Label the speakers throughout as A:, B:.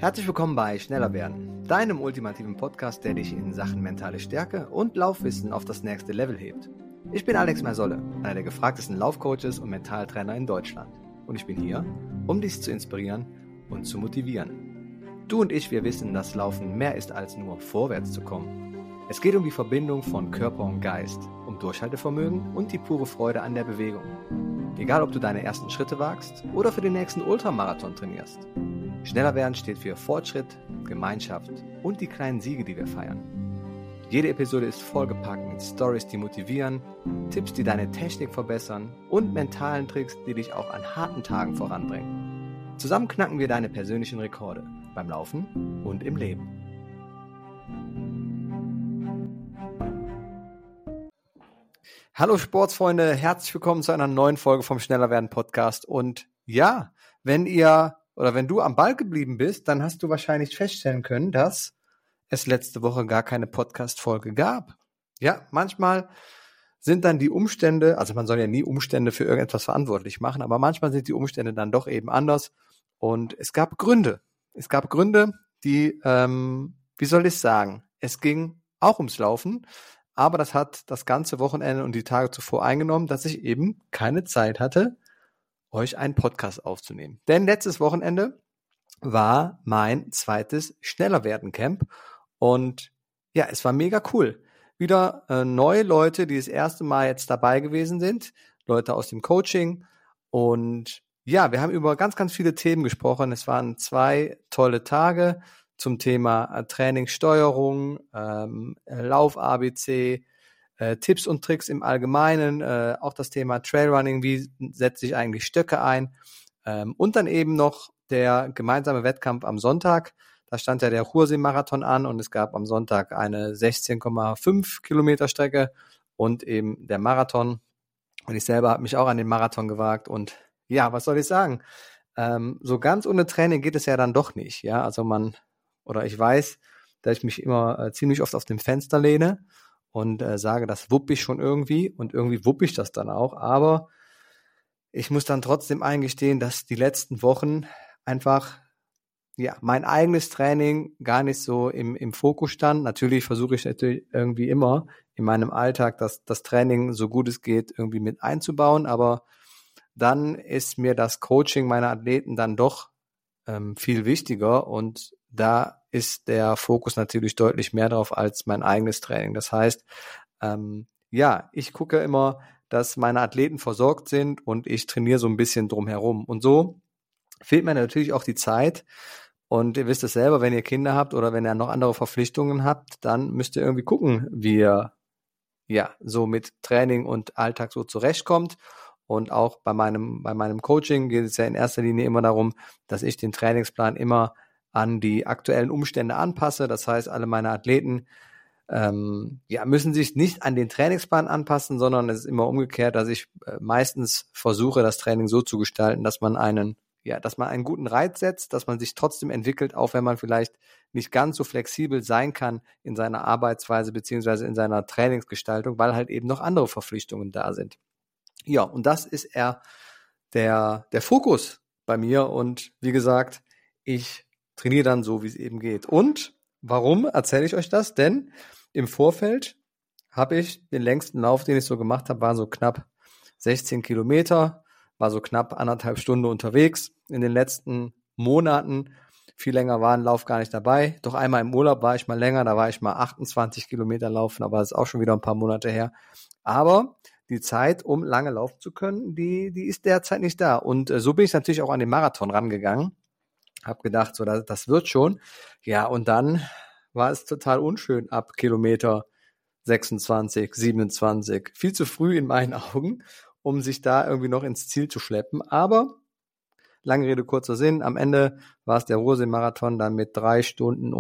A: Herzlich willkommen bei Schneller werden, deinem ultimativen Podcast, der dich in Sachen mentale Stärke und Laufwissen auf das nächste Level hebt. Ich bin Alex Mersolle, einer der gefragtesten Laufcoaches und Mentaltrainer in Deutschland. Und ich bin hier, um dich zu inspirieren und zu motivieren. Du und ich, wir wissen, dass Laufen mehr ist als nur vorwärts zu kommen. Es geht um die Verbindung von Körper und Geist, um Durchhaltevermögen und die pure Freude an der Bewegung. Egal, ob du deine ersten Schritte wagst oder für den nächsten Ultramarathon trainierst. Schneller werden steht für Fortschritt, Gemeinschaft und die kleinen Siege, die wir feiern. Jede Episode ist vollgepackt mit Stories, die motivieren, Tipps, die deine Technik verbessern und mentalen Tricks, die dich auch an harten Tagen voranbringen. Zusammen knacken wir deine persönlichen Rekorde beim Laufen und im Leben. Hallo Sportsfreunde, herzlich willkommen zu einer neuen Folge vom Schneller werden Podcast. Und ja, wenn du am Ball geblieben bist, dann hast du wahrscheinlich feststellen können, dass es letzte Woche gar keine Podcast-Folge gab. Ja, manchmal sind dann die Umstände, also man soll ja nie Umstände für irgendetwas verantwortlich machen, aber manchmal sind die Umstände dann doch eben anders. Und es gab Gründe. Die, wie soll ich sagen, es ging auch ums Laufen, aber das hat das ganze Wochenende und die Tage zuvor eingenommen, dass ich eben keine Zeit hatte, euch einen Podcast aufzunehmen. Denn letztes Wochenende war mein zweites Schneller-werden-Camp und ja, es war mega cool. Wieder neue Leute, die das erste Mal jetzt dabei gewesen sind, Leute aus dem Coaching und ja, wir haben über ganz, ganz viele Themen gesprochen. Es waren 2 tolle Tage zum Thema Trainingssteuerung, Lauf-ABC, Tipps und Tricks im Allgemeinen, auch das Thema Trailrunning, wie setze ich eigentlich Stöcke ein und dann eben noch der gemeinsame Wettkampf am Sonntag. Da stand ja der Ruhrsee-Marathon an und es gab am Sonntag eine 16,5 Kilometer Strecke und eben der Marathon. Und ich selber habe mich auch an den Marathon gewagt und ja, was soll ich sagen? So ganz ohne Training geht es ja dann doch nicht. Ja, also ich weiß, dass ich mich immer ziemlich oft auf dem Fenster lehne und sage, das wupp ich schon irgendwie und irgendwie wupp ich das dann auch, aber ich muss dann trotzdem eingestehen, dass die letzten Wochen einfach mein eigenes Training gar nicht so im Fokus stand. Natürlich versuche ich irgendwie immer in meinem Alltag das Training so gut es geht irgendwie mit einzubauen, aber dann ist mir das Coaching meiner Athleten dann doch viel wichtiger und da ist der Fokus natürlich deutlich mehr drauf als mein eigenes Training. Das heißt, ich gucke immer, dass meine Athleten versorgt sind und ich trainiere so ein bisschen drumherum. Und so fehlt mir natürlich auch die Zeit. Und ihr wisst es selber, wenn ihr Kinder habt oder wenn ihr noch andere Verpflichtungen habt, dann müsst ihr irgendwie gucken, wie ihr so mit Training und Alltag so zurechtkommt. Und auch bei meinem Coaching geht es ja in erster Linie immer darum, dass ich den Trainingsplan immer an die aktuellen Umstände anpasse. Das heißt, alle meine Athleten müssen sich nicht an den Trainingsplan anpassen, sondern es ist immer umgekehrt, dass ich meistens versuche, das Training so zu gestalten, dass man einen guten Reiz setzt, dass man sich trotzdem entwickelt, auch wenn man vielleicht nicht ganz so flexibel sein kann in seiner Arbeitsweise beziehungsweise in seiner Trainingsgestaltung, weil halt eben noch andere Verpflichtungen da sind. Ja, und das ist eher der Fokus bei mir und wie gesagt, ich trainiere dann so, wie es eben geht. Und warum erzähle ich euch das? Denn im Vorfeld habe ich den längsten Lauf, den ich so gemacht habe, war so knapp 16 Kilometer, war so knapp 1,5 Stunden unterwegs. In den letzten Monaten, viel länger war ein Lauf gar nicht dabei. Doch einmal im Urlaub war ich mal länger, da war ich mal 28 Kilometer laufen, aber das ist auch schon wieder ein paar Monate her. Aber die Zeit, um lange laufen zu können, die ist derzeit nicht da. Und so bin ich natürlich auch an den Marathon rangegangen. Hab gedacht, so das wird schon. Ja, und dann war es total unschön ab Kilometer 26, 27. Viel zu früh in meinen Augen, um sich da irgendwie noch ins Ziel zu schleppen. Aber lange Rede, kurzer Sinn. Am Ende war es der Ruhrsee-Marathon dann mit 3 Stunden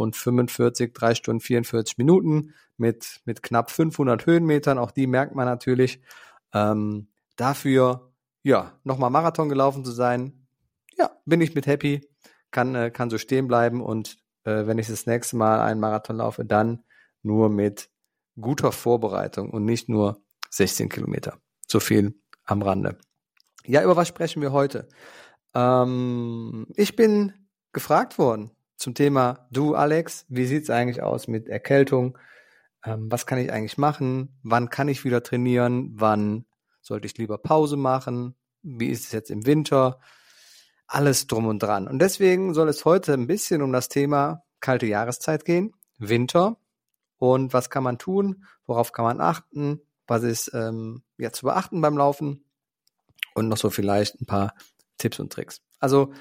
A: 44 Minuten mit knapp 500 Höhenmetern. Auch die merkt man natürlich. Dafür, nochmal Marathon gelaufen zu sein, bin ich mit happy. Kann so stehen bleiben und wenn ich das nächste Mal einen Marathon laufe, dann nur mit guter Vorbereitung und nicht nur 16 Kilometer. So viel am Rande. Ja, über was sprechen wir heute? Ich bin gefragt worden zum Thema, du Alex, wie sieht's eigentlich aus mit Erkältung? Was kann ich eigentlich machen? Wann kann ich wieder trainieren? Wann sollte ich lieber Pause machen? Wie ist es jetzt im Winter? Alles drum und dran. Und deswegen soll es heute ein bisschen um das Thema kalte Jahreszeit gehen, Winter. Und was kann man tun? Worauf kann man achten? Was ist zu beachten beim Laufen? Und noch so vielleicht ein paar Tipps und Tricks. Also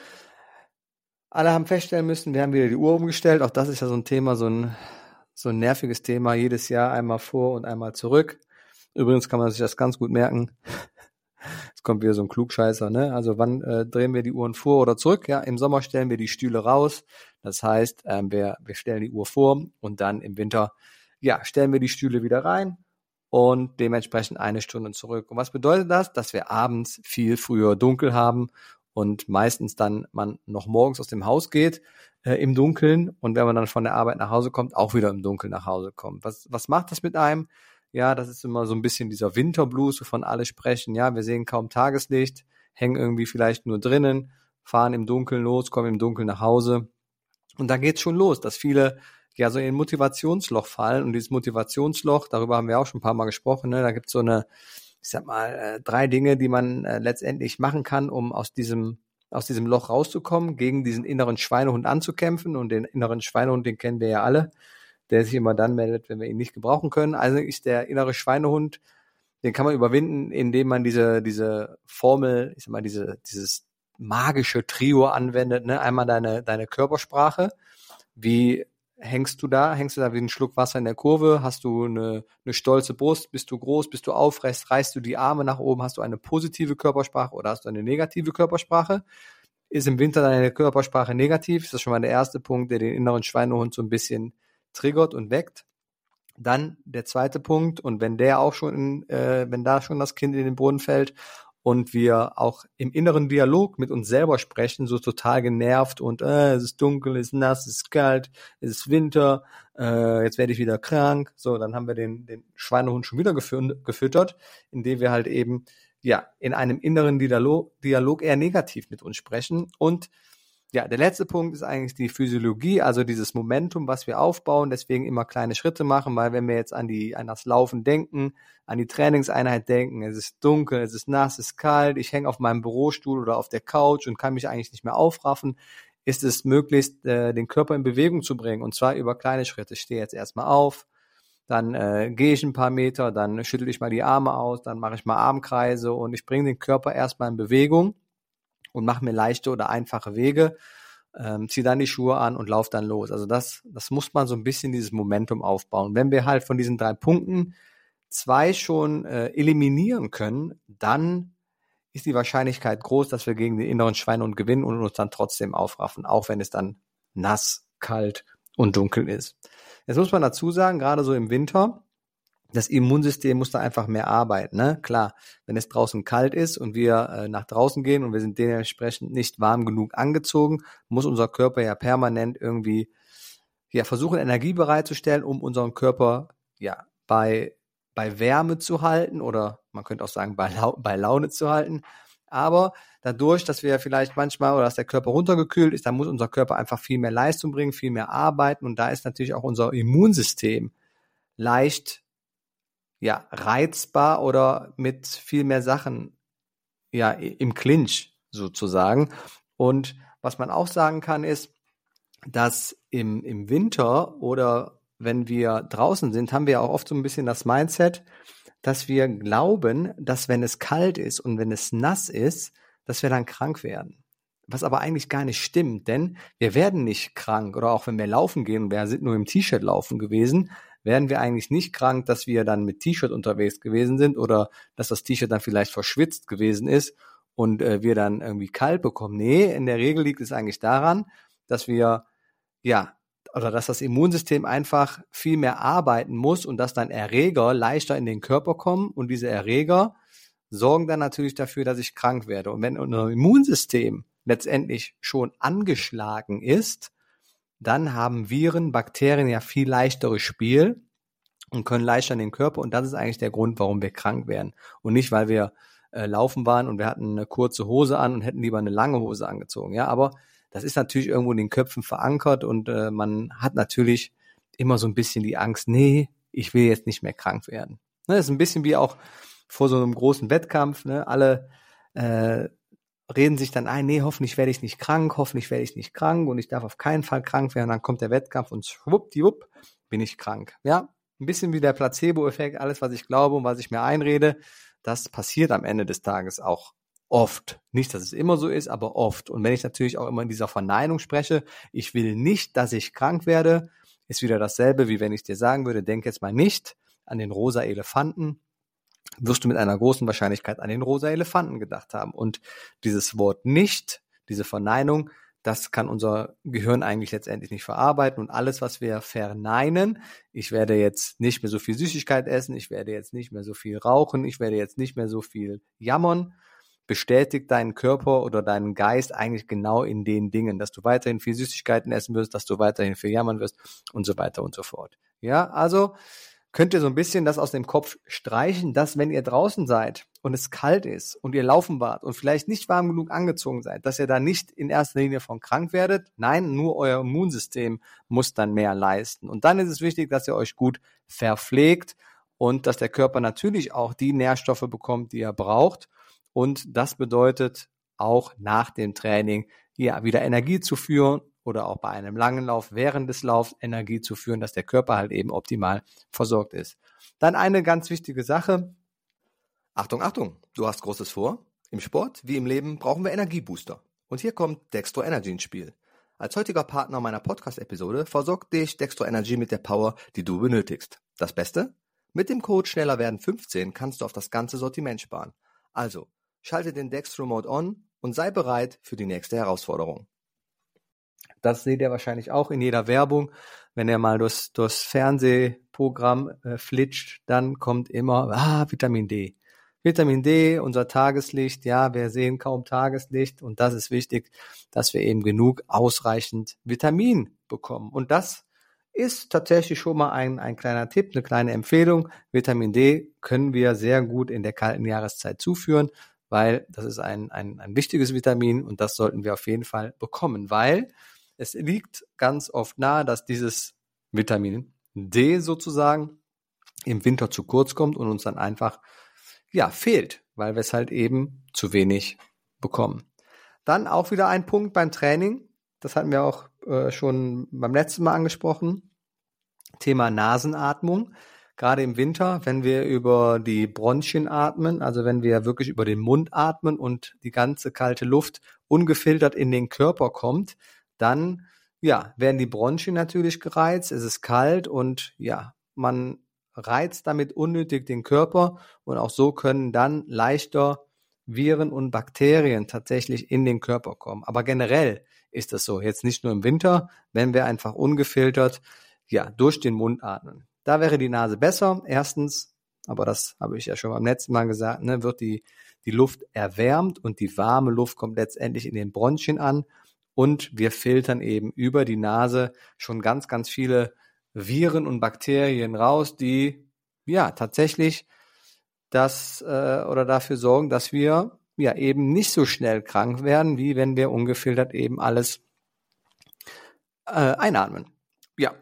A: alle haben feststellen müssen, wir haben wieder die Uhr umgestellt. Auch das ist ja so ein Thema, so ein nerviges Thema. Jedes Jahr einmal vor und einmal zurück. Übrigens kann man sich das ganz gut merken. Jetzt kommt wieder so ein Klugscheißer, ne? Also wann drehen wir die Uhren vor oder zurück? Ja, im Sommer stellen wir die Stühle raus. Das heißt, wir stellen die Uhr vor und dann im Winter, ja, stellen wir die Stühle wieder rein und dementsprechend eine Stunde zurück. Und was bedeutet das? Dass wir abends viel früher dunkel haben und meistens dann man noch morgens aus dem Haus geht im Dunkeln und wenn man dann von der Arbeit nach Hause kommt, auch wieder im Dunkeln nach Hause kommt. Was macht das mit einem? Ja, das ist immer so ein bisschen dieser Winterblues, wovon alle sprechen. Ja, wir sehen kaum Tageslicht, hängen irgendwie vielleicht nur drinnen, fahren im Dunkeln los, kommen im Dunkeln nach Hause. Und da geht's schon los, dass viele ja so in ein Motivationsloch fallen. Und dieses Motivationsloch, darüber haben wir auch schon ein paar Mal gesprochen, ne? Da gibt's so eine, ich sag mal, 3 Dinge, die man letztendlich machen kann, um aus diesem Loch rauszukommen, gegen diesen inneren Schweinehund anzukämpfen. Und den inneren Schweinehund, den kennen wir ja alle, der sich immer dann meldet, wenn wir ihn nicht gebrauchen können. Also ist der innere Schweinehund, den kann man überwinden, indem man diese Formel, ich sag mal, dieses magische Trio anwendet, ne? Einmal deine Körpersprache. Wie hängst du da? Hängst du da wie ein Schluck Wasser in der Kurve? Hast du eine stolze Brust? Bist du groß? Bist du aufrecht? Reißt du die Arme nach oben? Hast du eine positive Körpersprache oder hast du eine negative Körpersprache? Ist im Winter deine Körpersprache negativ? Ist das schon mal der erste Punkt, der den inneren Schweinehund so ein bisschen triggert und weckt. Dann der zweite Punkt, und wenn wenn da schon das Kind in den Brunnen fällt und wir auch im inneren Dialog mit uns selber sprechen, so total genervt und es ist dunkel, es ist nass, es ist kalt, es ist Winter, jetzt werde ich wieder krank, so, dann haben wir den Schweinehund schon wieder gefüttert, indem wir halt eben ja in einem inneren Dialog eher negativ mit uns sprechen. Und ja, der letzte Punkt ist eigentlich die Physiologie, also dieses Momentum, was wir aufbauen, deswegen immer kleine Schritte machen, weil wenn wir jetzt an das Laufen denken, an die Trainingseinheit denken, es ist dunkel, es ist nass, es ist kalt, ich hänge auf meinem Bürostuhl oder auf der Couch und kann mich eigentlich nicht mehr aufraffen, ist es möglichst, den Körper in Bewegung zu bringen, und zwar über kleine Schritte. Ich stehe jetzt erstmal auf, dann gehe ich ein paar Meter, dann schüttel ich mal die Arme aus, dann mache ich mal Armkreise und ich bringe den Körper erstmal in Bewegung und mache mir leichte oder einfache Wege, ziehe dann die Schuhe an und laufe dann los. Also das muss man so ein bisschen dieses Momentum aufbauen. Wenn wir halt von diesen 3 Punkten 2 schon eliminieren können, dann ist die Wahrscheinlichkeit groß, dass wir gegen den inneren Schweinehund gewinnen und uns dann trotzdem aufraffen, auch wenn es dann nass, kalt und dunkel ist. Jetzt muss man dazu sagen, gerade so im Winter, das Immunsystem muss da einfach mehr arbeiten, ne? Klar, wenn es draußen kalt ist und wir nach draußen gehen und wir sind dementsprechend nicht warm genug angezogen, muss unser Körper ja permanent irgendwie versuchen, Energie bereitzustellen, um unseren Körper bei Wärme zu halten, oder man könnte auch sagen bei Laune zu halten. Aber dadurch, dass wir vielleicht manchmal oder dass der Körper runtergekühlt ist, dann muss unser Körper einfach viel mehr Leistung bringen, viel mehr arbeiten, und da ist natürlich auch unser Immunsystem leicht reizbar oder mit viel mehr Sachen im Clinch sozusagen. Und was man auch sagen kann, ist, dass im Winter oder wenn wir draußen sind, haben wir ja auch oft so ein bisschen das Mindset, dass wir glauben, dass wenn es kalt ist und wenn es nass ist, dass wir dann krank werden. Was aber eigentlich gar nicht stimmt, denn wir werden nicht krank, oder auch wenn wir laufen gehen und wir sind nur im T-Shirt laufen gewesen, werden wir eigentlich nicht krank, dass wir dann mit T-Shirt unterwegs gewesen sind oder dass das T-Shirt dann vielleicht verschwitzt gewesen ist und wir dann irgendwie kalt bekommen. Nee, in der Regel liegt es eigentlich daran, dass wir oder dass das Immunsystem einfach viel mehr arbeiten muss und dass dann Erreger leichter in den Körper kommen, und diese Erreger sorgen dann natürlich dafür, dass ich krank werde. Und wenn unser Immunsystem letztendlich schon angeschlagen ist, dann haben Viren, Bakterien ja viel leichteres Spiel und können leichter in den Körper, und das ist eigentlich der Grund, warum wir krank werden. Und nicht, weil wir laufen waren und wir hatten eine kurze Hose an und hätten lieber eine lange Hose angezogen. Ja, aber das ist natürlich irgendwo in den Köpfen verankert und man hat natürlich immer so ein bisschen die Angst, nee, ich will jetzt nicht mehr krank werden. Ne, das ist ein bisschen wie auch vor so einem großen Wettkampf, ne? Alle reden sich dann ein, nee, hoffentlich werde ich nicht krank und ich darf auf keinen Fall krank werden. Dann kommt der Wettkampf und schwuppdiwupp bin ich krank. Ja, ein bisschen wie der Placebo-Effekt, alles, was ich glaube und was ich mir einrede, das passiert am Ende des Tages auch oft. Nicht, dass es immer so ist, aber oft. Und wenn ich natürlich auch immer in dieser Verneinung spreche, ich will nicht, dass ich krank werde, ist wieder dasselbe, wie wenn ich dir sagen würde, denk jetzt mal nicht an den rosa Elefanten, wirst du mit einer großen Wahrscheinlichkeit an den rosa Elefanten gedacht haben. Und dieses Wort nicht, diese Verneinung, das kann unser Gehirn eigentlich letztendlich nicht verarbeiten. Und alles, was wir verneinen, ich werde jetzt nicht mehr so viel Süßigkeit essen, ich werde jetzt nicht mehr so viel rauchen, ich werde jetzt nicht mehr so viel jammern, bestätigt deinen Körper oder deinen Geist eigentlich genau in den Dingen, dass du weiterhin viel Süßigkeiten essen wirst, dass du weiterhin viel jammern wirst und so weiter und so fort. Ja, also könnt ihr so ein bisschen das aus dem Kopf streichen, dass wenn ihr draußen seid und es kalt ist und ihr laufen wart und vielleicht nicht warm genug angezogen seid, dass ihr da nicht in erster Linie von krank werdet. Nein, nur euer Immunsystem muss dann mehr leisten. Und dann ist es wichtig, dass ihr euch gut verpflegt und dass der Körper natürlich auch die Nährstoffe bekommt, die er braucht. Und das bedeutet auch nach dem Training ja wieder Energie zu führen oder auch bei einem langen Lauf während des Laufs Energie zu führen, dass der Körper halt eben optimal versorgt ist. Dann eine ganz wichtige Sache.
B: Achtung, Achtung, du hast Großes vor. Im Sport wie im Leben brauchen wir Energiebooster. Und hier kommt Dextro Energy ins Spiel. Als heutiger Partner meiner Podcast-Episode versorgt dich Dextro Energy mit der Power, die du benötigst. Das Beste? Mit dem Code SCHNELLERWERDEN15 kannst du auf das ganze Sortiment sparen. Also, schalte den Dextro Mode on und sei bereit für die nächste Herausforderung.
A: Das seht ihr wahrscheinlich auch in jeder Werbung. Wenn ihr mal durchs Fernsehprogramm flitscht, dann kommt immer Vitamin D. Vitamin D, unser Tageslicht, ja, wir sehen kaum Tageslicht und das ist wichtig, dass wir eben genug ausreichend Vitamin bekommen. Und das ist tatsächlich schon mal ein kleiner Tipp, eine kleine Empfehlung. Vitamin D können wir sehr gut in der kalten Jahreszeit zuführen, weil das ist ein wichtiges Vitamin und das sollten wir auf jeden Fall bekommen, weil es liegt ganz oft nahe, dass dieses Vitamin D sozusagen im Winter zu kurz kommt und uns dann einfach fehlt, weil wir es halt eben zu wenig bekommen. Dann auch wieder ein Punkt beim Training, das hatten wir auch schon beim letzten Mal angesprochen, Thema Nasenatmung. Gerade im Winter, wenn wir über die Bronchien atmen, also wenn wir wirklich über den Mund atmen und die ganze kalte Luft ungefiltert in den Körper kommt, dann werden die Bronchien natürlich gereizt, es ist kalt und man reizt damit unnötig den Körper und auch so können dann leichter Viren und Bakterien tatsächlich in den Körper kommen. Aber generell ist das so, jetzt nicht nur im Winter, wenn wir einfach ungefiltert durch den Mund atmen. Da wäre die Nase besser. Erstens, aber das habe ich ja schon beim letzten Mal gesagt, wird die Luft erwärmt und die warme Luft kommt letztendlich in den Bronchien an und wir filtern eben über die Nase schon ganz, ganz viele Viren und Bakterien raus, die tatsächlich das oder dafür sorgen, dass wir eben nicht so schnell krank werden, wie wenn wir ungefiltert eben alles einatmen. Ja.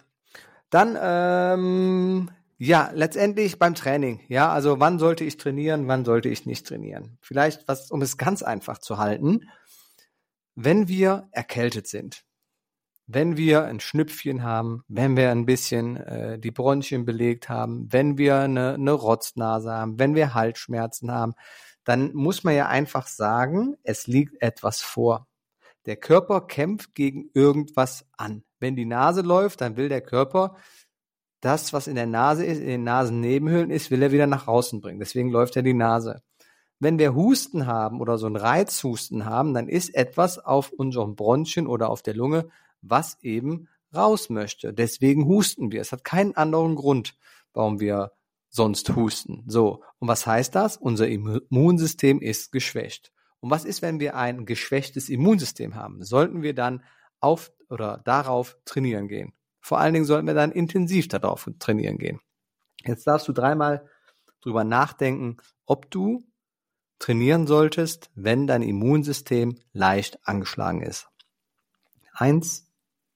A: Dann letztendlich beim Training. Ja, also wann sollte ich trainieren, wann sollte ich nicht trainieren? Vielleicht um es ganz einfach zu halten, wenn wir erkältet sind, wenn wir ein Schnüpfchen haben, wenn wir ein bisschen die Bronchien belegt haben, wenn wir eine Rotznase haben, wenn wir Halsschmerzen haben, dann muss man ja einfach sagen, es liegt etwas vor. Der Körper kämpft gegen irgendwas an. Wenn die Nase läuft, dann will der Körper das, was in der Nase ist, in den Nasennebenhöhlen ist, will er wieder nach außen bringen. Deswegen läuft ja die Nase. Wenn wir Husten haben oder so einen Reizhusten haben, dann ist etwas auf unseren Bronchien oder auf der Lunge, was eben raus möchte. Deswegen husten wir. Es hat keinen anderen Grund, warum wir sonst husten. So. Und was heißt das? Unser Immunsystem ist geschwächt. Und was ist, wenn wir ein geschwächtes Immunsystem haben? Sollten wir dann darauf trainieren gehen? Vor allen Dingen sollten wir dann intensiv darauf trainieren gehen. Jetzt darfst du 3-mal drüber nachdenken, ob du trainieren solltest, wenn dein Immunsystem leicht angeschlagen ist. 1,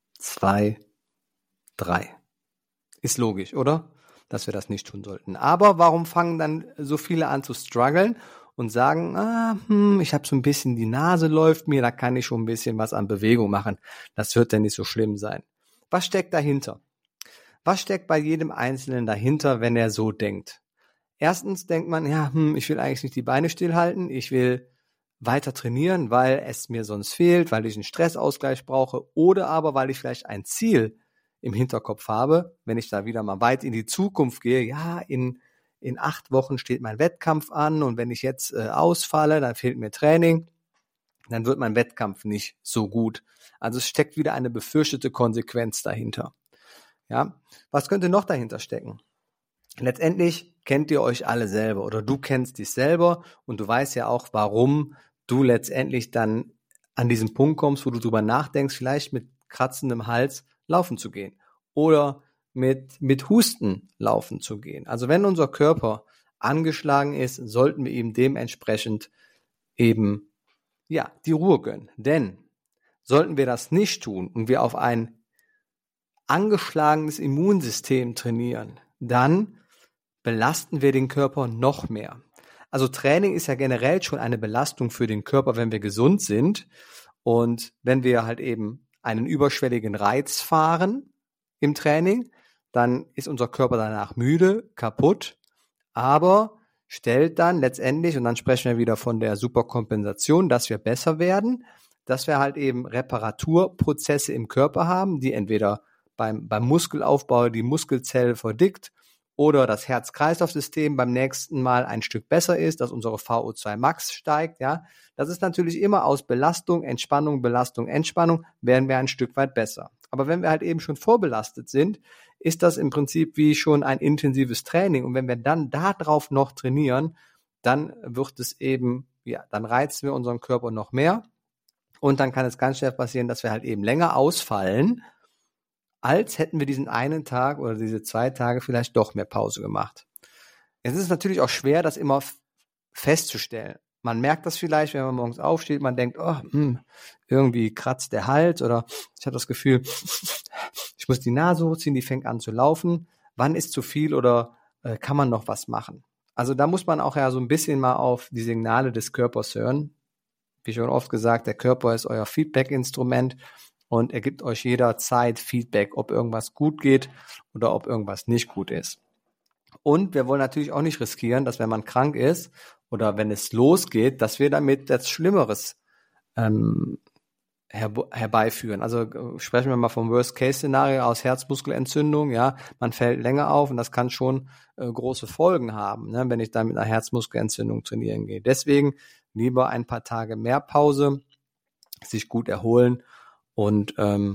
A: 2, 3. Ist logisch, oder? Dass wir das nicht tun sollten. Aber warum fangen dann so viele an zu strugglen und sagen, ich habe so ein bisschen, die Nase läuft mir, da kann ich schon ein bisschen was an Bewegung machen. Das wird ja nicht so schlimm sein. Was steckt dahinter? Was steckt bei jedem Einzelnen dahinter, wenn er so denkt? Erstens denkt man, ich will eigentlich nicht die Beine stillhalten, ich will weiter trainieren, weil es mir sonst fehlt, weil ich einen Stressausgleich brauche oder aber weil ich vielleicht ein Ziel im Hinterkopf habe, wenn ich da wieder mal weit in die Zukunft gehe, in 8 Wochen steht mein Wettkampf an und wenn ich jetzt ausfalle, dann fehlt mir Training, dann wird mein Wettkampf nicht so gut. Also es steckt wieder eine befürchtete Konsequenz dahinter. Ja, was könnte noch dahinter stecken? Letztendlich kennt ihr euch alle selber oder du kennst dich selber und du weißt ja auch, warum du letztendlich dann an diesen Punkt kommst, wo du drüber nachdenkst, vielleicht mit kratzendem Hals laufen zu gehen oder mit Husten laufen zu gehen. Also wenn unser Körper angeschlagen ist, sollten wir ihm dementsprechend eben die Ruhe gönnen. Denn sollten wir das nicht tun und wir auf ein angeschlagenes Immunsystem trainieren, dann belasten wir den Körper noch mehr. Also Training ist ja generell schon eine Belastung für den Körper, wenn wir gesund sind. Und wenn wir halt eben einen überschwelligen Reiz fahren im Training, dann ist unser Körper danach müde, kaputt, aber stellt dann letztendlich, und dann sprechen wir wieder von der Superkompensation, dass wir besser werden, dass wir halt eben Reparaturprozesse im Körper haben, die entweder beim Muskelaufbau die Muskelzelle verdickt oder das Herz-Kreislauf-System beim nächsten Mal ein Stück besser ist, dass unsere VO2 Max steigt, ja. Das ist natürlich immer aus Belastung, Entspannung, werden wir ein Stück weit besser. Aber wenn wir halt eben schon vorbelastet sind, ist das im Prinzip wie schon ein intensives Training. Und wenn wir dann darauf noch trainieren, dann wird es eben, dann reizen wir unseren Körper noch mehr. Und dann kann es ganz schnell passieren, dass wir halt eben länger ausfallen, als hätten wir diesen einen Tag oder diese 2 Tage vielleicht doch mehr Pause gemacht. Jetzt ist es natürlich auch schwer, das immer festzustellen. Man merkt das vielleicht, wenn man morgens aufsteht, man denkt, irgendwie kratzt der Hals oder ich habe das Gefühl, ich muss die Nase hochziehen, die fängt an zu laufen. Wann ist zu viel oder kann man noch was machen? Also da muss man auch so ein bisschen mal auf die Signale des Körpers hören. Wie schon oft gesagt, der Körper ist euer Feedback-Instrument. Und er gibt euch jederzeit Feedback, ob irgendwas gut geht oder ob irgendwas nicht gut ist. Und wir wollen natürlich auch nicht riskieren, dass wenn man krank ist oder wenn es losgeht, dass wir damit etwas Schlimmeres herbeiführen. Also sprechen wir mal vom Worst-Case-Szenario aus Herzmuskelentzündung. Ja, man fällt länger auf und das kann schon große Folgen haben, ne, wenn ich dann mit einer Herzmuskelentzündung trainieren gehe. Deswegen lieber ein paar Tage mehr Pause, sich gut erholen und dann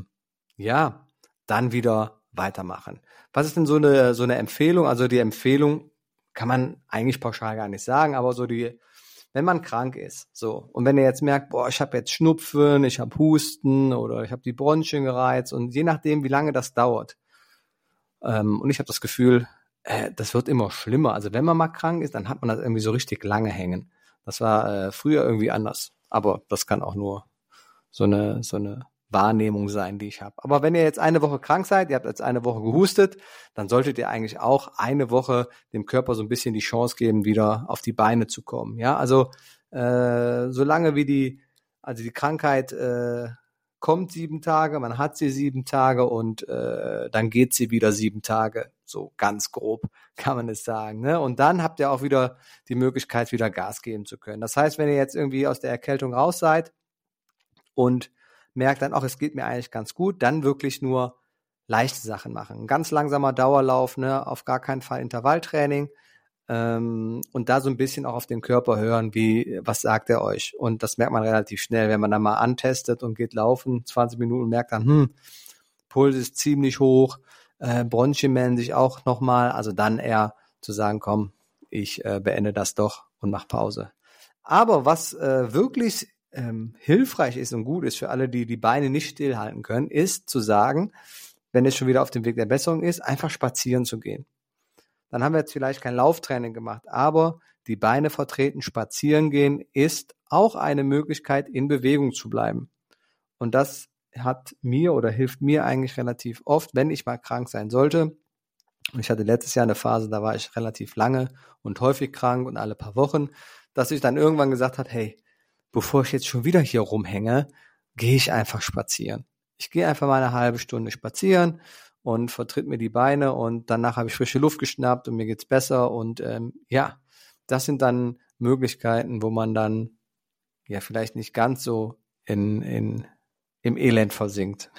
A: wieder weitermachen. Was ist denn so eine Empfehlung? Also die Empfehlung kann man eigentlich pauschal gar nicht sagen, aber wenn man krank ist, so, und wenn ihr jetzt merkt, ich habe jetzt Schnupfen, ich habe Husten oder ich habe die Bronchien gereizt und je nachdem, wie lange das dauert, und ich habe das Gefühl, das wird immer schlimmer. Also wenn man mal krank ist, dann hat man das irgendwie so richtig lange hängen. Das war früher irgendwie anders, aber das kann auch nur so eine Wahrnehmung sein, die ich habe. Aber wenn ihr jetzt eine Woche krank seid, ihr habt jetzt eine Woche gehustet, dann solltet ihr eigentlich auch eine Woche dem Körper so ein bisschen die Chance geben, wieder auf die Beine zu kommen. Ja, also solange wie die Krankheit kommt 7 Tage, man hat sie 7 Tage und dann geht sie wieder 7 Tage. So ganz grob kann man es sagen. Ne? Und dann habt ihr auch wieder die Möglichkeit, wieder Gas geben zu können. Das heißt, wenn ihr jetzt irgendwie aus der Erkältung raus seid und merkt dann auch, es geht mir eigentlich ganz gut, dann wirklich nur leichte Sachen machen. Ein ganz langsamer Dauerlauf, ne, auf gar keinen Fall Intervalltraining und da so ein bisschen auch auf den Körper hören, was sagt er euch? Und das merkt man relativ schnell, wenn man dann mal antestet und geht laufen, 20 Minuten und merkt dann, Puls ist ziemlich hoch, Bronchien melden sich auch nochmal, also dann eher zu sagen, komm, ich beende das doch und mach Pause. Aber was wirklich hilfreich ist und gut ist für alle, die die Beine nicht stillhalten können, ist zu sagen, wenn es schon wieder auf dem Weg der Besserung ist, einfach spazieren zu gehen. Dann haben wir jetzt vielleicht kein Lauftraining gemacht, aber die Beine vertreten, spazieren gehen ist auch eine Möglichkeit, in Bewegung zu bleiben. Und das hat mir oder hilft mir eigentlich relativ oft, wenn ich mal krank sein sollte. Und ich hatte letztes Jahr eine Phase, da war ich relativ lange und häufig krank und alle paar Wochen, dass ich dann irgendwann gesagt habe, hey, bevor ich jetzt schon wieder hier rumhänge, gehe ich einfach spazieren. Ich gehe einfach mal eine halbe Stunde spazieren und vertritt mir die Beine und danach habe ich frische Luft geschnappt und mir geht's besser. Und ja, das sind dann Möglichkeiten, wo man dann ja vielleicht nicht ganz so im Elend versinkt.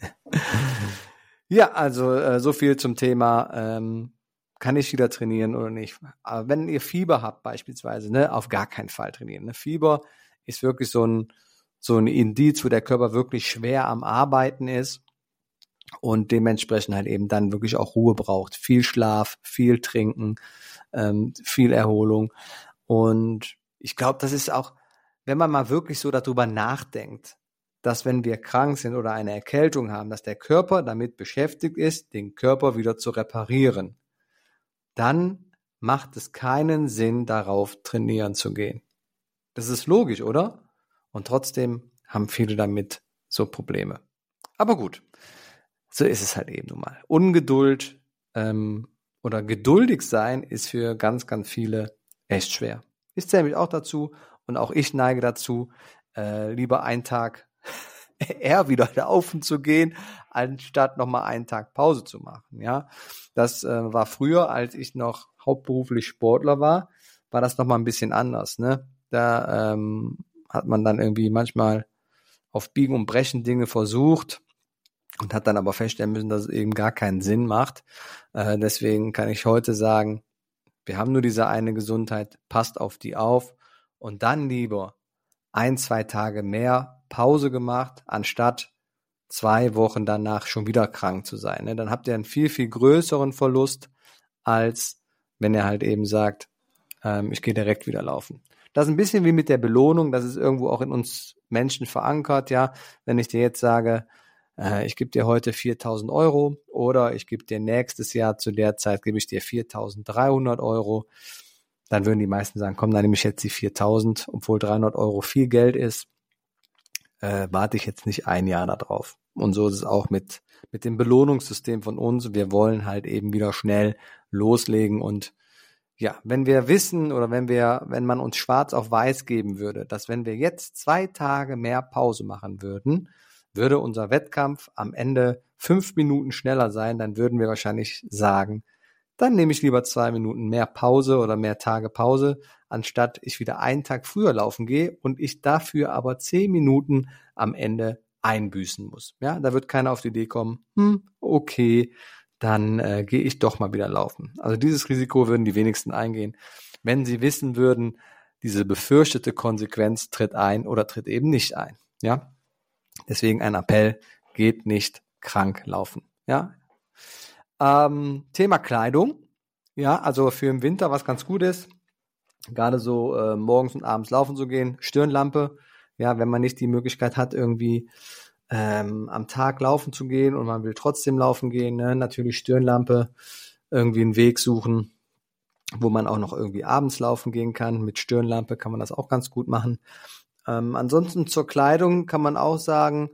A: Ja, also so viel zum Thema, kann ich wieder trainieren oder nicht. Aber wenn ihr Fieber habt beispielsweise, ne, auf gar keinen Fall trainieren. Ne? Fieber ist wirklich so ein Indiz, wo der Körper wirklich schwer am Arbeiten ist und dementsprechend halt eben dann wirklich auch Ruhe braucht. Viel Schlaf, viel Trinken, viel Erholung. Und ich glaube, das ist auch, wenn man mal wirklich so darüber nachdenkt, dass wenn wir krank sind oder eine Erkältung haben, dass der Körper damit beschäftigt ist, den Körper wieder zu reparieren, dann macht es keinen Sinn, darauf trainieren zu gehen. Das ist logisch, oder? Und trotzdem haben viele damit so Probleme. Aber gut, so ist es halt eben nun mal. Ungeduld oder geduldig sein ist für ganz, ganz viele echt schwer. Ich zähle mich auch dazu und auch ich neige dazu, lieber einen Tag eher wieder laufen zu gehen, anstatt nochmal einen Tag Pause zu machen. Ja, das war früher, als ich noch hauptberuflich Sportler war das nochmal ein bisschen anders. Ne? Da hat man dann irgendwie manchmal auf Biegen und Brechen Dinge versucht und hat dann aber feststellen müssen, dass es eben gar keinen Sinn macht. Deswegen kann ich heute sagen, wir haben nur diese eine Gesundheit, passt auf die auf und dann lieber 1-2 Tage mehr Pause gemacht, anstatt 2 Wochen danach schon wieder krank zu sein. Ne? Dann habt ihr einen viel, viel größeren Verlust, als wenn ihr halt eben sagt, ich gehe direkt wieder laufen. Das ist ein bisschen wie mit der Belohnung, das ist irgendwo auch in uns Menschen verankert, ja. Wenn ich dir jetzt sage, ich gebe dir heute 4.000 Euro oder ich gebe dir nächstes Jahr zu der Zeit, gebe ich dir 4.300 Euro, dann würden die meisten sagen, komm, dann nehme ich jetzt die 4.000, obwohl 300 Euro viel Geld ist, warte ich jetzt nicht ein Jahr da drauf. Und so ist es auch mit dem Belohnungssystem von uns. Wir wollen halt eben wieder schnell loslegen und ja, wenn wir wissen oder wenn man uns schwarz auf weiß geben würde, dass wenn wir jetzt 2 Tage mehr Pause machen würden, würde unser Wettkampf am Ende 5 Minuten schneller sein, dann würden wir wahrscheinlich sagen, dann nehme ich lieber 2 Minuten mehr Pause oder mehr Tage Pause, anstatt ich wieder einen Tag früher laufen gehe und ich dafür aber 10 Minuten am Ende einbüßen muss. Ja, da wird keiner auf die Idee kommen, okay, dann gehe ich doch mal wieder laufen. Also dieses Risiko würden die wenigsten eingehen, wenn sie wissen würden, diese befürchtete Konsequenz tritt ein oder tritt eben nicht ein. Ja, deswegen ein Appell, geht nicht krank laufen. Ja, Thema Kleidung. Ja, also für im Winter, was ganz gut ist, gerade so morgens und abends laufen zu gehen, Stirnlampe. Ja, wenn man nicht die Möglichkeit hat, irgendwie am Tag laufen zu gehen und man will trotzdem laufen gehen, ne? Natürlich Stirnlampe, irgendwie einen Weg suchen, wo man auch noch irgendwie abends laufen gehen kann. Mit Stirnlampe kann man das auch ganz gut machen. Ansonsten zur Kleidung kann man auch sagen,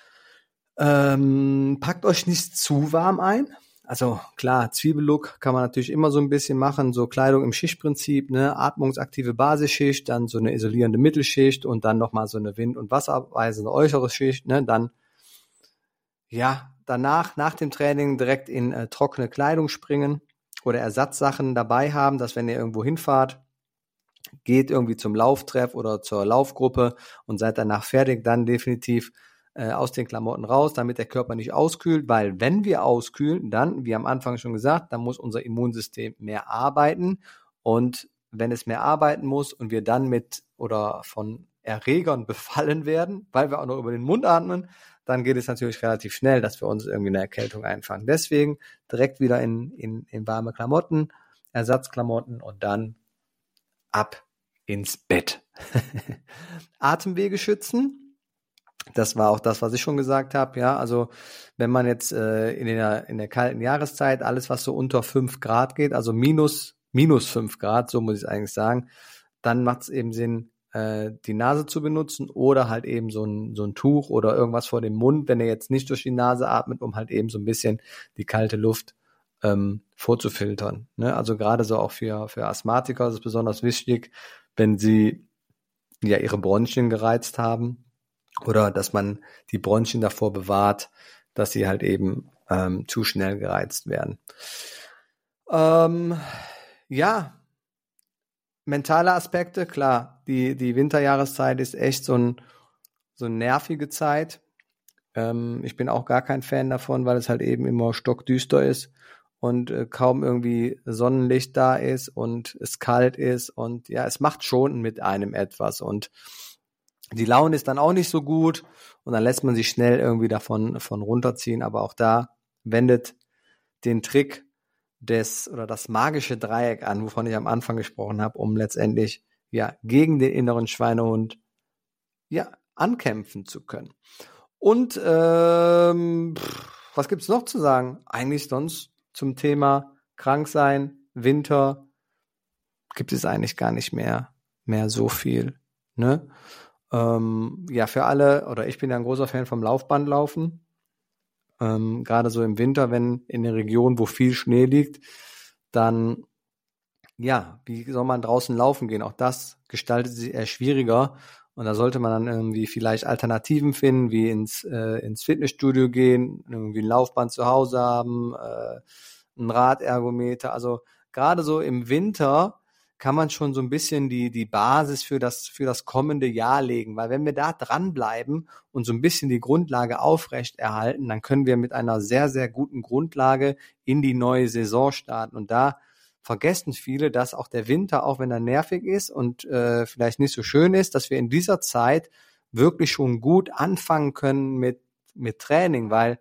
A: packt euch nicht zu warm ein. Also klar, Zwiebellook kann man natürlich immer so ein bisschen machen, so Kleidung im Schichtprinzip, ne, atmungsaktive Basisschicht, dann so eine isolierende Mittelschicht und dann nochmal so eine wind- und wasserabweisende äußere Schicht, ne, dann ja, danach, nach dem Training direkt in trockene Kleidung springen oder Ersatzsachen dabei haben, dass wenn ihr irgendwo hinfahrt, geht irgendwie zum Lauftreff oder zur Laufgruppe und seid danach fertig, dann definitiv aus den Klamotten raus, damit der Körper nicht auskühlt, weil wenn wir auskühlen, dann, wie am Anfang schon gesagt, dann muss unser Immunsystem mehr arbeiten und wenn es mehr arbeiten muss und wir dann mit oder von Erregern befallen werden, weil wir auch noch über den Mund atmen, dann geht es natürlich relativ schnell, dass wir uns irgendwie eine Erkältung einfangen. Deswegen direkt wieder in warme Klamotten, Ersatzklamotten und dann ab ins Bett. Atemwege schützen. Das war auch das, was ich schon gesagt habe. Ja, also wenn man jetzt in der kalten Jahreszeit alles, was so unter 5 Grad geht, also minus 5 Grad, so muss ich eigentlich sagen, dann macht es eben Sinn, die Nase zu benutzen oder halt eben so ein Tuch oder irgendwas vor dem Mund, wenn ihr jetzt nicht durch die Nase atmet, um halt eben so ein bisschen die kalte Luft vorzufiltern. Ne? Also gerade so auch für Asthmatiker ist es besonders wichtig, wenn sie ja ihre Bronchien gereizt haben oder dass man die Bronchien davor bewahrt, dass sie halt eben zu schnell gereizt werden. Ja, mentale Aspekte, klar, die Winterjahreszeit ist echt so eine nervige Zeit. Ich bin auch gar kein Fan davon, weil es halt eben immer stockdüster ist und kaum irgendwie Sonnenlicht da ist und es kalt ist und ja, es macht schon mit einem etwas und die Laune ist dann auch nicht so gut und dann lässt man sich schnell irgendwie davon runterziehen, aber auch da wendet den Trick das magische Dreieck an, wovon ich am Anfang gesprochen habe, um letztendlich ja gegen den inneren Schweinehund ja ankämpfen zu können. Und was gibt's noch zu sagen? Eigentlich sonst zum Thema Kranksein, Winter gibt es eigentlich gar nicht mehr so viel. Ne? Ja, für alle, oder ich bin ja ein großer Fan vom Laufbandlaufen. Gerade so im Winter, wenn in der Region, wo viel Schnee liegt, dann, ja, wie soll man draußen laufen gehen? Auch das gestaltet sich eher schwieriger. Und da sollte man dann irgendwie vielleicht Alternativen finden, wie ins Fitnessstudio gehen, irgendwie ein Laufband zu Hause haben, ein Radergometer. Also gerade so im Winter kann man schon so ein bisschen die Basis für das kommende Jahr legen. Weil wenn wir da dranbleiben und so ein bisschen die Grundlage aufrecht erhalten, dann können wir mit einer sehr, sehr guten Grundlage in die neue Saison starten. Und da vergessen viele, dass auch der Winter, auch wenn er nervig ist und vielleicht nicht so schön ist, dass wir in dieser Zeit wirklich schon gut anfangen können mit Training. Weil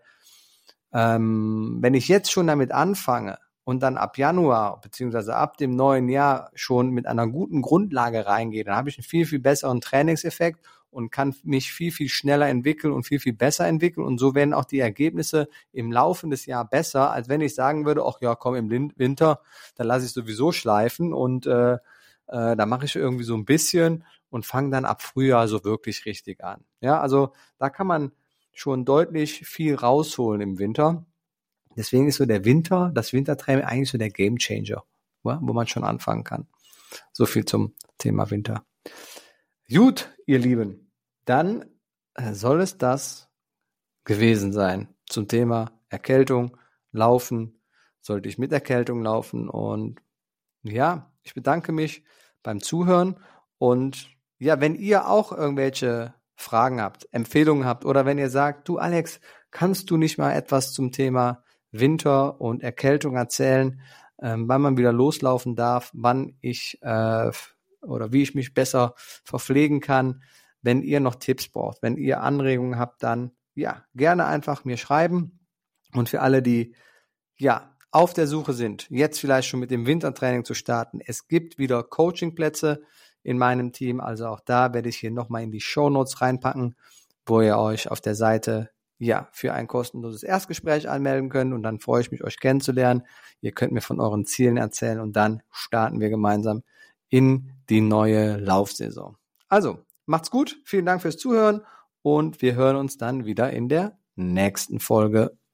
A: wenn ich jetzt schon damit anfange, und dann ab Januar beziehungsweise ab dem neuen Jahr schon mit einer guten Grundlage reingehe, dann habe ich einen viel, viel besseren Trainingseffekt und kann mich viel, viel schneller entwickeln und viel, viel besser entwickeln. Und so werden auch die Ergebnisse im Laufe des Jahres besser, als wenn ich sagen würde, ach ja, komm, im Winter, dann lasse ich sowieso schleifen und da mache ich irgendwie so ein bisschen und fange dann ab Frühjahr so wirklich richtig an. Ja, also da kann man schon deutlich viel rausholen im Winter. Deswegen ist so das Wintertraining eigentlich so der Gamechanger, wo man schon anfangen kann. So viel zum Thema Winter. Gut, ihr Lieben, dann soll es das gewesen sein zum Thema Erkältung, Laufen. Sollte ich mit Erkältung laufen? Und ja, ich bedanke mich beim Zuhören. Und ja, wenn ihr auch irgendwelche Fragen habt, Empfehlungen habt oder wenn ihr sagt, du Alex, kannst du nicht mal etwas zum Thema Winter und Erkältung erzählen, wann man wieder loslaufen darf, wann ich oder wie ich mich besser verpflegen kann. Wenn ihr noch Tipps braucht, wenn ihr Anregungen habt, dann ja, gerne einfach mir schreiben. Und für alle, die ja auf der Suche sind, jetzt vielleicht schon mit dem Wintertraining zu starten, es gibt wieder Coachingplätze in meinem Team, also auch da werde ich hier nochmal in die Shownotes reinpacken, wo ihr euch auf der Seite ja, für ein kostenloses Erstgespräch anmelden könnt und dann freue ich mich, euch kennenzulernen. Ihr könnt mir von euren Zielen erzählen und dann starten wir gemeinsam in die neue Laufsaison. Also, macht's gut, vielen Dank fürs Zuhören und wir hören uns dann wieder in der nächsten Folge.